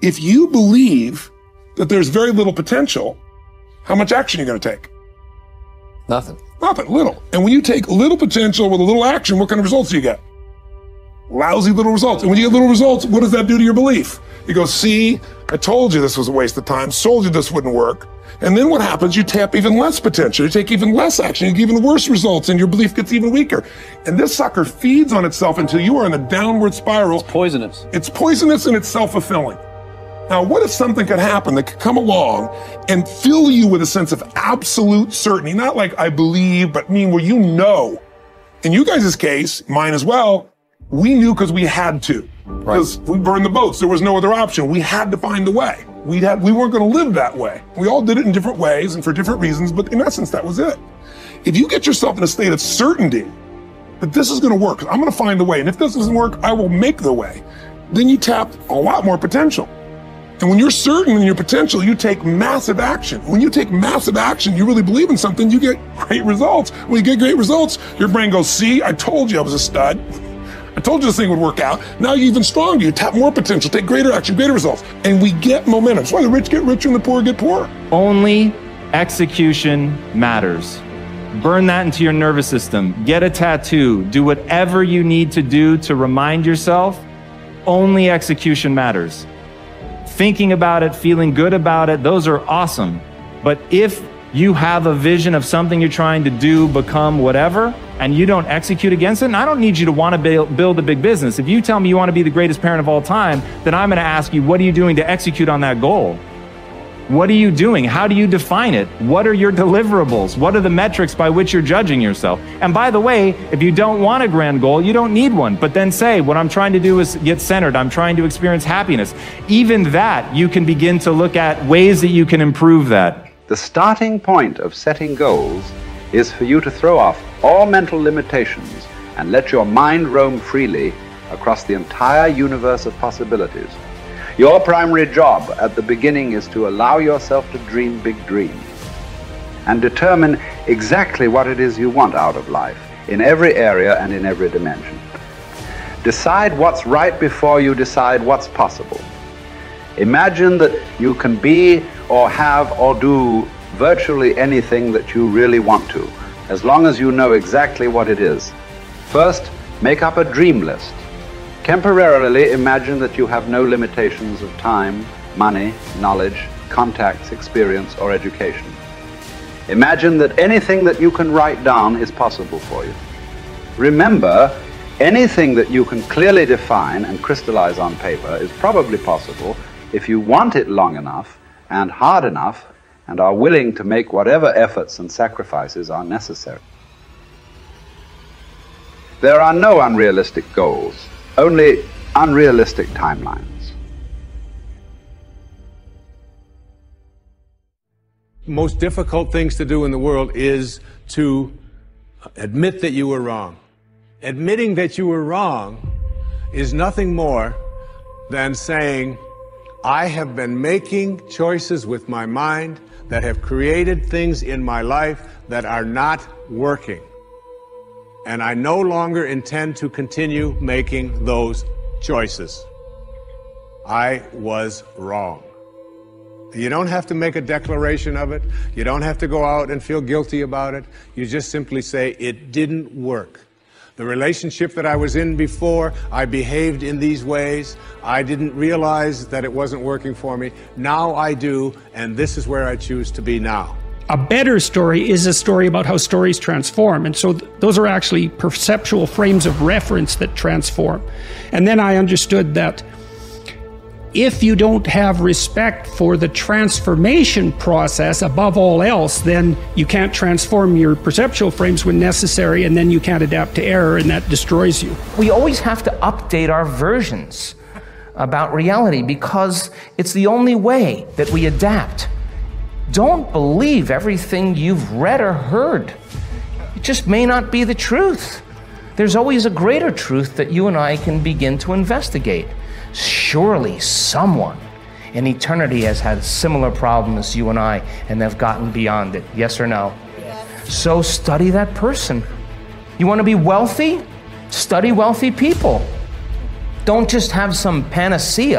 If you believe that there's very little potential, how much action are you going to take? Nothing. Nothing, little. And when you take little potential with a little action, what kind of results do you get? Lousy little results. And when you get little results, what does that do to your belief? You go, see, I told you this was a waste of time, told you this wouldn't work. And then what happens? You tap even less potential, you take even less action, you get even worse results, and your belief gets even weaker. And this sucker feeds on itself until you are in a downward spiral. It's poisonous. It's poisonous and it's self-fulfilling. Now, what if something could happen that could come along and fill you with a sense of absolute certainty? Not like I believe, but where you know. In you guys' case, mine as well, we knew because we had to. Because we burned the boats. There was no other option. We had to find a way. We weren't going to live that way. We all did it in different ways and for different reasons, but in essence, that was it. If you get yourself in a state of certainty that this is going to work, I'm going to find a way, and if this doesn't work, I will make the way, then you tap a lot more potential. And when you're certain in your potential, you take massive action. When you take massive action, you really believe in something, you get great results. When you get great results, your brain goes, see, I told you I was a stud. I told you this thing would work out. Now you're even stronger. You tap more potential, take greater action, greater results. And we get momentum. That's why the rich get richer and the poor get poorer. Only execution matters. Burn that into your nervous system. Get a tattoo. Do whatever you need to do to remind yourself, only execution matters. Thinking about it, feeling good about it, those are awesome. But if you have a vision of something you're trying to do, become whatever, and you don't execute against it, and I don't need you to want to build a big business. If you tell me you want to be the greatest parent of all time, then I'm going to ask you, what are you doing to execute on that goal? What are you doing? How do you define it? What are your deliverables? What are the metrics by which you're judging yourself? And by the way, if you don't want a grand goal, you don't need one. But then say, what I'm trying to do is get centered. I'm trying to experience happiness. Even that, you can begin to look at ways that you can improve that. The starting point of setting goals is for you to throw off all mental limitations and let your mind roam freely across the entire universe of possibilities. Your primary job at the beginning is to allow yourself to dream big dreams and determine exactly what it is you want out of life in every area and in every dimension. Decide what's right before you decide what's possible. Imagine that you can be or have or do virtually anything that you really want to, as long as you know exactly what it is. First, make up a dream list. Temporarily imagine that you have no limitations of time, money, knowledge, contacts, experience, or education. Imagine that anything that you can write down is possible for you. Remember, anything that you can clearly define and crystallize on paper is probably possible if you want it long enough and hard enough and are willing to make whatever efforts and sacrifices are necessary. There are no unrealistic goals, only unrealistic timelines. Most difficult things to do in the world is to admit that you were wrong. Admitting that you were wrong is nothing more than saying, I have been making choices with my mind that have created things in my life that are not working. And I no longer intend to continue making those choices. I was wrong. You don't have to make a declaration of it. You don't have to go out and feel guilty about it. You just simply say, it didn't work. The relationship that I was in before, I behaved in these ways. I didn't realize that it wasn't working for me. Now I do, and this is where I choose to be now. A better story is a story about how stories transform. And so those are actually perceptual frames of reference that transform. And then I understood that if you don't have respect for the transformation process above all else, then you can't transform your perceptual frames when necessary, and then you can't adapt to error, and that destroys you. We always have to update our versions about reality because it's the only way that we adapt. Don't believe everything you've read or heard. It just may not be the truth. There's always a greater truth that you and I can begin to investigate. Surely someone in eternity has had a similar problem as you and I, and they've gotten beyond it. Yes or no? Yes. So study that person. You want to be wealthy? Study wealthy people. Don't just have some panacea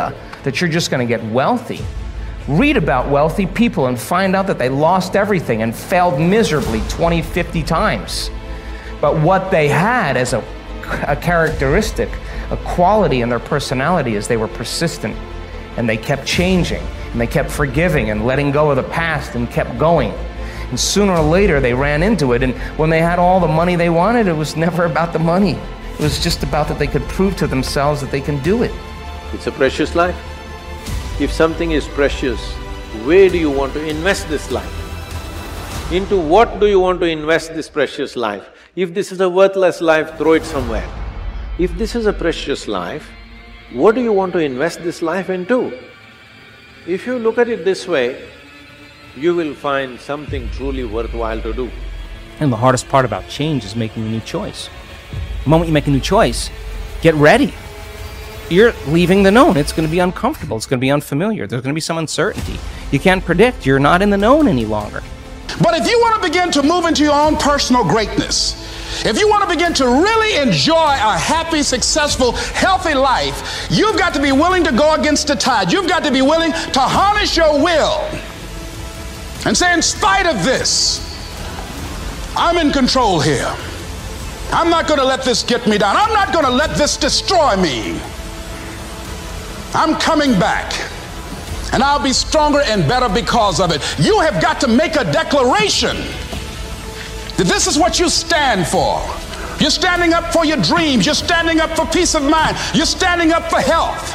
that you're just going to get wealthy. Read about wealthy people and find out that they lost everything and failed miserably 20, 50 times. But what they had as a characteristic, a quality in their personality, is they were persistent, and they kept changing, and they kept forgiving and letting go of the past and kept going. And sooner or later they ran into it, and when they had all the money they wanted, it was never about the money. It was just about that they could prove to themselves that they can do it. It's a precious life. If something is precious, where do you want to invest this life? Into what do you want to invest this precious life? If this is a worthless life, throw it somewhere. If this is a precious life, what do you want to invest this life into? If you look at it this way, you will find something truly worthwhile to do. And the hardest part about change is making a new choice. The moment you make a new choice, get ready. You're leaving the known. It's going to be uncomfortable. It's going to be unfamiliar. There's going to be some uncertainty. You can't predict. You're not in the known any longer. But if you want to begin to move into your own personal greatness, if you want to begin to really enjoy a happy, successful, healthy life, you've got to be willing to go against the tide. You've got to be willing to harness your will and say, in spite of this, I'm in control here. I'm not going to let this get me down. I'm not going to let this destroy me. I'm coming back, and I'll be stronger and better because of it. You have got to make a declaration that this is what you stand for. You're standing up for your dreams. You're standing up for peace of mind. You're standing up for health.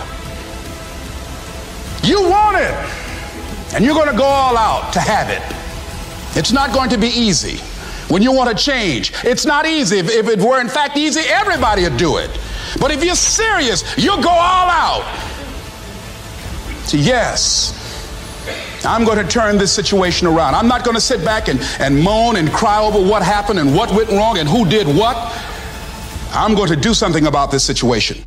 You want it, and you're going to go all out to have it. It's not going to be easy. When you want to change, it's not easy. If it were in fact easy, everybody would do it. But if you're serious, you'll go all out. So yes, I'm going to turn this situation around. I'm not going to sit back and moan and cry over what happened and what went wrong and who did what. I'm going to do something about this situation.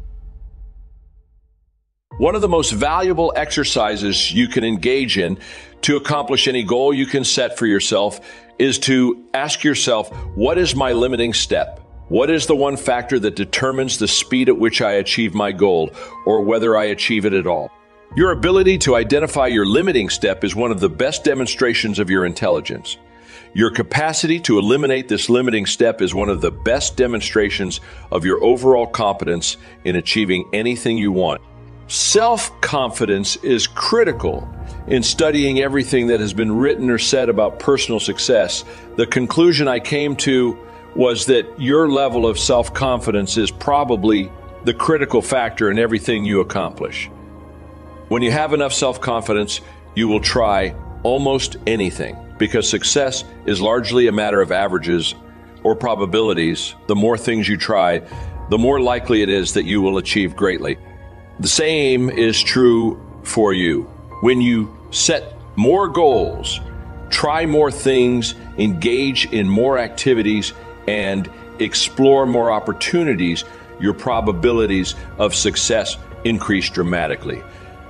One of the most valuable exercises you can engage in to accomplish any goal you can set for yourself is to ask yourself, what is my limiting step? What is the one factor that determines the speed at which I achieve my goal, or whether I achieve it at all? Your ability to identify your limiting step is one of the best demonstrations of your intelligence. Your capacity to eliminate this limiting step is one of the best demonstrations of your overall competence in achieving anything you want. Self-confidence is critical in studying everything that has been written or said about personal success. The conclusion I came to was that your level of self-confidence is probably the critical factor in everything you accomplish. When you have enough self-confidence, you will try almost anything, because success is largely a matter of averages or probabilities. The more things you try, the more likely it is that you will achieve greatly. The same is true for you. When you set more goals, try more things, engage in more activities, and explore more opportunities, your probabilities of success increase dramatically.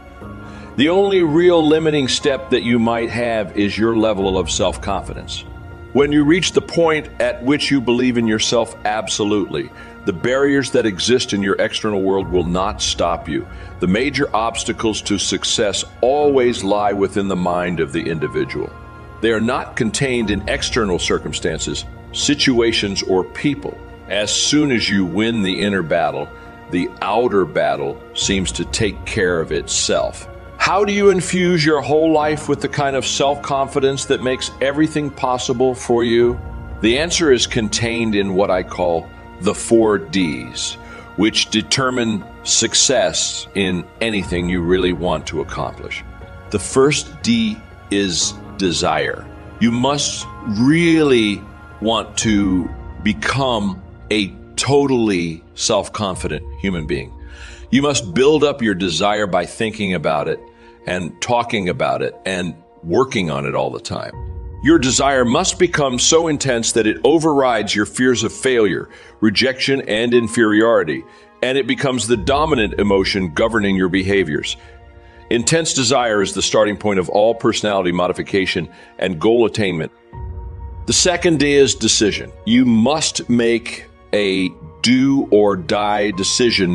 The only real limiting step that you might have is your level of self-confidence. When you reach the point at which you believe in yourself absolutely, the barriers that exist in your external world will not stop you. The major obstacles to success always lie within the mind of the individual. They are not contained in external circumstances, situations, or people. As soon as you win the inner battle, the outer battle seems to take care of itself. How do you infuse your whole life with the kind of self-confidence that makes everything possible for you? The answer is contained in what I call the 4 Ds, which determine success in anything you really want to accomplish. The first D is desire. You must really want to become a totally self-confident human being. You must build up your desire by thinking about it and talking about it and working on it all the time. Your desire must become so intense that it overrides your fears of failure, rejection, and inferiority, and it becomes the dominant emotion governing your behaviors. Intense desire is the starting point of all personality modification and goal attainment. The second D is decision. You must make a do or die decision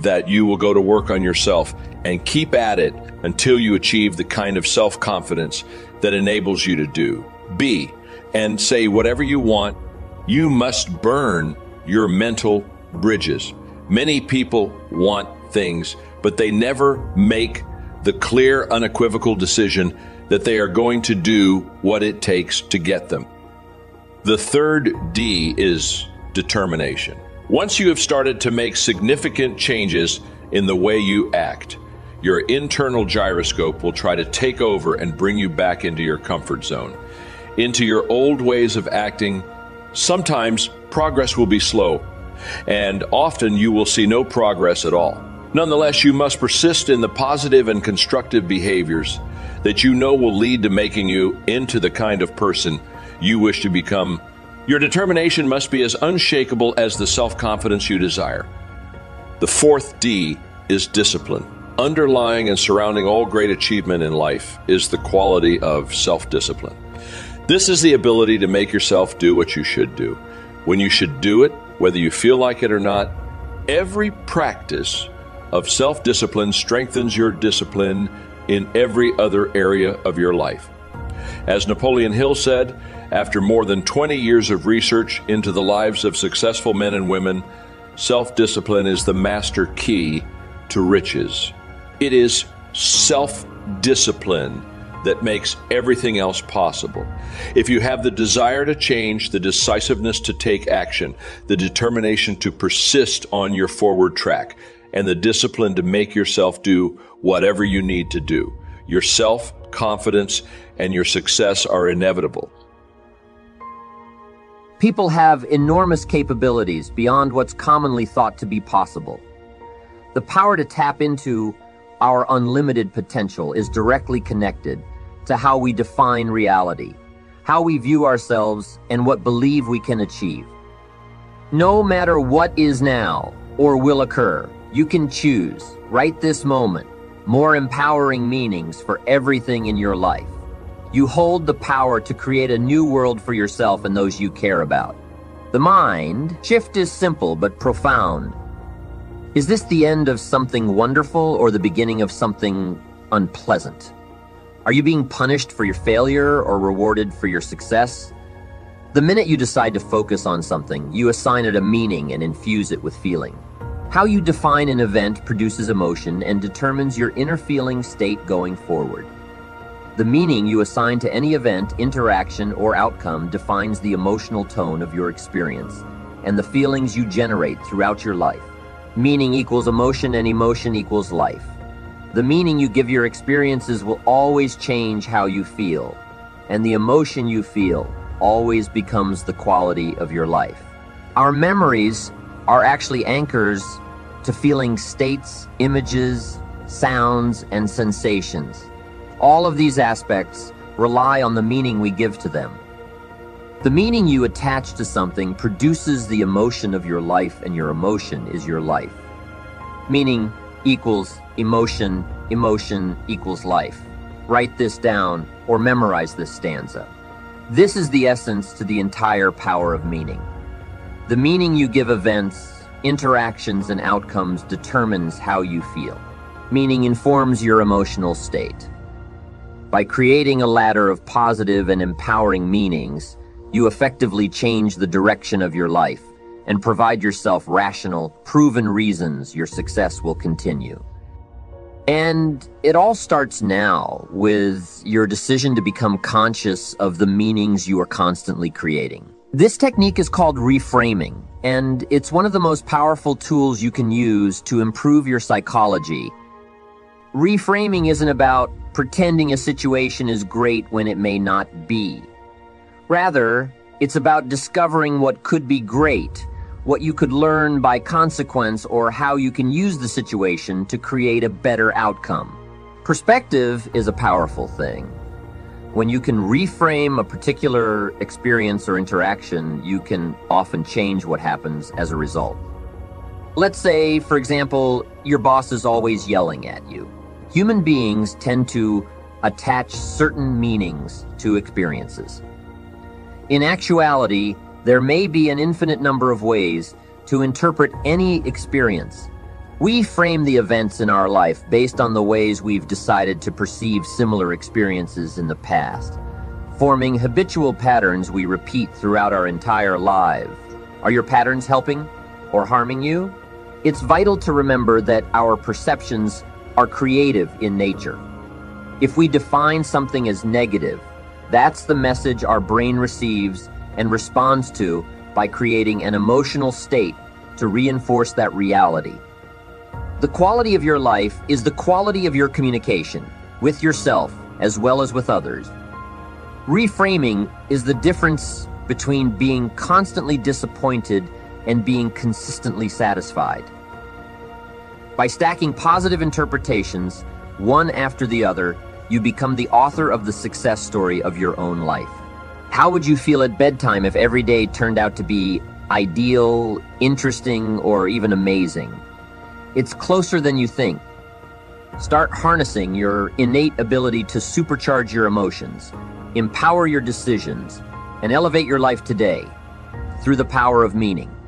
that you will go to work on yourself and keep at it until you achieve the kind of self-confidence that enables you to do. B, and say whatever you want, you must burn your mental bridges. Many people want things, but they never make the clear, unequivocal decision that they are going to do what it takes to get them. The third D is determination. Once you have started to make significant changes in the way you act, your internal gyroscope will try to take over and bring you back into your comfort zone, into your old ways of acting. Sometimes progress will be slow, and often you will see no progress at all. Nonetheless, you must persist in the positive and constructive behaviors that you know will lead to making you into the kind of person you wish to become. Your determination must be as unshakable as the self-confidence you desire. The fourth D is discipline. Underlying and surrounding all great achievement in life is the quality of self-discipline. This is the ability to make yourself do what you should do, when you should do it, whether you feel like it or not. Every practice of self-discipline strengthens your discipline in every other area of your life. As Napoleon Hill said, after more than 20 years of research into the lives of successful men and women, self-discipline is the master key to riches. It is self-discipline that makes everything else possible. If you have the desire to change, the decisiveness to take action, the determination to persist on your forward track, and the discipline to make yourself do whatever you need to do, your self-confidence and your success are inevitable. People have enormous capabilities beyond what's commonly thought to be possible. The power to tap into our unlimited potential is directly connected to how we define reality, how we view ourselves, and what believe we can achieve. No matter what is now or will occur, you can choose, right this moment, more empowering meanings for everything in your life. You hold the power to create a new world for yourself and those you care about. The mind shift is simple but profound. Is this the end of something wonderful or the beginning of something unpleasant? Are you being punished for your failure or rewarded for your success? The minute you decide to focus on something, you assign it a meaning and infuse it with feeling. How you define an event produces emotion and determines your inner feeling state going forward. The meaning you assign to any event, interaction, or outcome defines the emotional tone of your experience and the feelings you generate throughout your life. Meaning equals emotion and emotion equals life. The meaning you give your experiences will always change how you feel, and the emotion you feel always becomes the quality of your life. Our memories are actually anchors to feeling states, images, sounds, and sensations. All of these aspects rely on the meaning we give to them. The meaning you attach to something produces the emotion of your life, and your emotion is your life. Meaning equals emotion, emotion equals life. Write this down or memorize this stanza. This is the essence to the entire power of meaning. The meaning you give events, interactions, and outcomes determines how you feel. Meaning informs your emotional state. By creating a ladder of positive and empowering meanings, you effectively change the direction of your life and provide yourself rational, proven reasons your success will continue. And it all starts now with your decision to become conscious of the meanings you are constantly creating. This technique is called reframing, and it's one of the most powerful tools you can use to improve your psychology. Reframing isn't about pretending a situation is great when it may not be. Rather, it's about discovering what could be great, what you could learn by consequence, or how you can use the situation to create a better outcome. Perspective is a powerful thing. When you can reframe a particular experience or interaction, you can often change what happens as a result. Let's say, for example, your boss is always yelling at you. Human beings tend to attach certain meanings to experiences. In actuality, there may be an infinite number of ways to interpret any experience, We frame the events in our life based on the ways we've decided to perceive similar experiences in the past, forming habitual patterns we repeat throughout our entire lives. Are your patterns helping or harming you? It's vital to remember that our perceptions are creative in nature. If we define something as negative, that's the message our brain receives and responds to by creating an emotional state to reinforce that reality. The quality of your life is the quality of your communication with yourself as well as with others. Reframing is the difference between being constantly disappointed and being consistently satisfied. By stacking positive interpretations, one after the other, you become the author of the success story of your own life. How would you feel at bedtime if every day turned out to be ideal, interesting, or even amazing? It's closer than you think. Start harnessing your innate ability to supercharge your emotions, empower your decisions, and elevate your life today through the power of meaning.